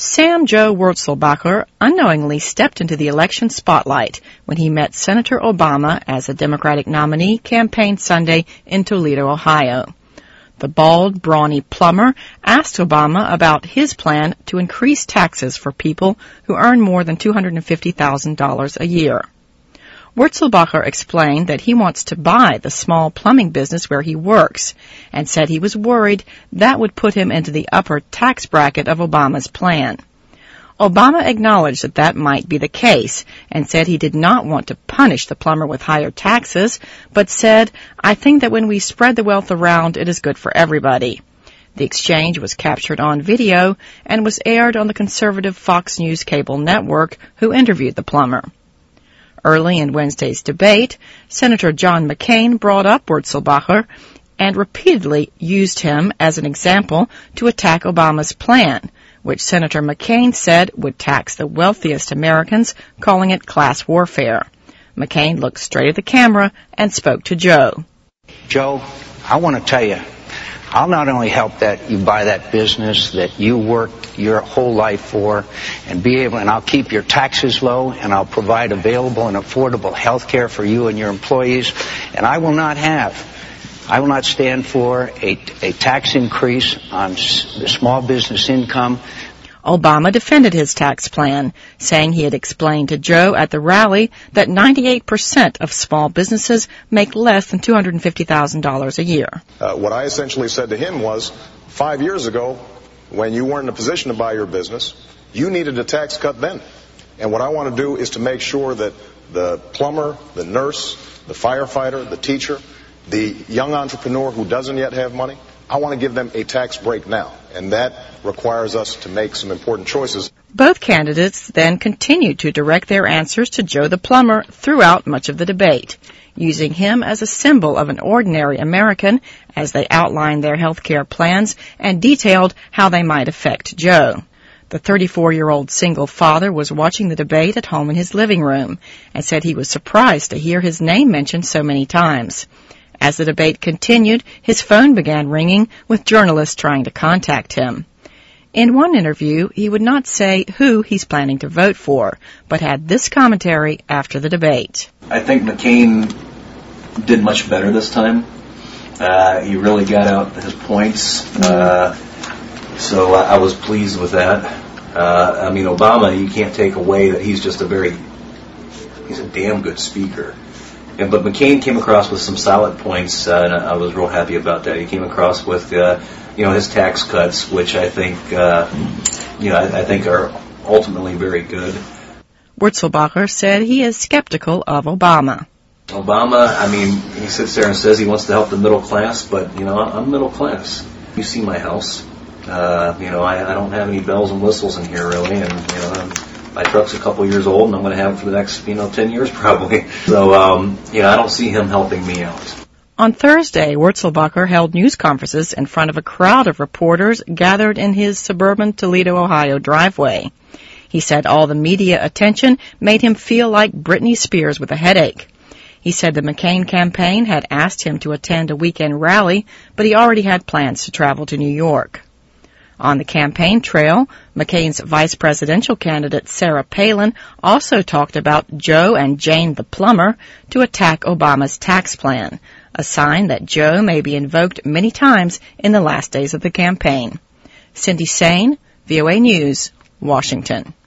Sam Joe Wurzelbacher unknowingly stepped into the election spotlight when he met Senator Obama as a Democratic nominee campaign Sunday in Toledo, Ohio. The bald, brawny plumber asked Obama about his plan to increase taxes for people who earn more than $250,000 a year. Wurzelbacher explained that he wants to buy the small plumbing business where he works and said he was worried that would put him into the upper tax bracket of Obama's plan. Obama acknowledged that that might be the case and said he did not want to punish the plumber with higher taxes, but said, "I think that when we spread the wealth around, it is good for everybody." The exchange was captured on video and was aired on the conservative Fox News cable network, who interviewed the plumber. Early in Wednesday's debate, Senator John McCain brought up Wurzelbacher and repeatedly used him as an example to attack Obama's plan, which Senator McCain said would tax the wealthiest Americans, calling it class warfare. McCain looked straight at the camera and spoke to Joe. Joe, I want to tell you, I'll not only help that you buy that business that you worked your whole life for and I'll keep your taxes low and I'll provide available and affordable health care for you and your employees. And I will not stand for a tax increase on the small business income. Obama defended his tax plan, saying he had explained to Joe at the rally that 98% of small businesses make less than $250,000 a year. What I essentially said to him was, 5 years ago, when you weren't in a position to buy your business, you needed a tax cut then. And what I want to do is to make sure that the plumber, the nurse, the firefighter, the teacher, the young entrepreneur who doesn't yet have money, I want to give them a tax break now, and that requires us to make some important choices. Both candidates then continued to direct their answers to Joe the plumber throughout much of the debate, using him as a symbol of an ordinary American as they outlined their health care plans and detailed how they might affect Joe. The 34-year-old single father was watching the debate at home in his living room and said he was surprised to hear his name mentioned so many times. As the debate continued, his phone began ringing with journalists trying to contact him. In one interview, he would not say who he's planning to vote for, but had this commentary after the debate. I think McCain did much better this time. He really got out his points, so I was pleased with that. Obama, you can't take away that he's a damn good speaker. But McCain came across with some solid points, and I was real happy about that. He came across with, his tax cuts, which I think, I think are ultimately very good. Wurzelbacher said he is skeptical of Obama. Obama, he sits there and says he wants to help the middle class, but, I'm middle class. You see my house. I don't have any bells and whistles in here, really, and, my truck's a couple years old, and I'm going to have it for the next, 10 years probably. So, I don't see him helping me out. On Thursday, Wurzelbacher held news conferences in front of a crowd of reporters gathered in his suburban Toledo, Ohio driveway. He said all the media attention made him feel like Britney Spears with a headache. He said the McCain campaign had asked him to attend a weekend rally, but he already had plans to travel to New York. On the campaign trail, McCain's vice presidential candidate Sarah Palin also talked about Joe and Jane the plumber to attack Obama's tax plan, a sign that Joe may be invoked many times in the last days of the campaign. Cindy Sain, VOA News, Washington.